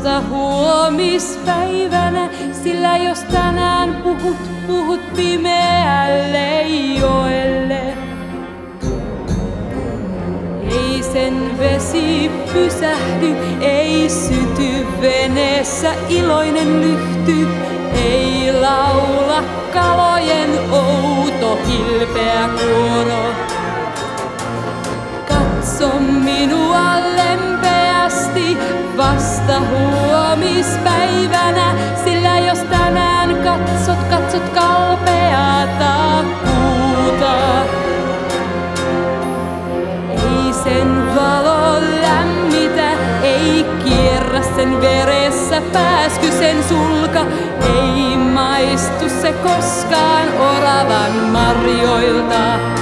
vasta huomispäivänä, sillä jos tänään puhut pimeälle joelle. Ei sen vesi pysähdy, ei syty veneessä iloinen lyhty, ei laula kalojen outo hilpeä kuoro. Katso minua lempeästi vasta huomispäivänä, sillä jos tänään katsot kalpeata kuuta. Ei sen valo lämmitä, ei kierrä sen veressä pääsky sen sulka, ei maistu se koskaan oravan marjoilta.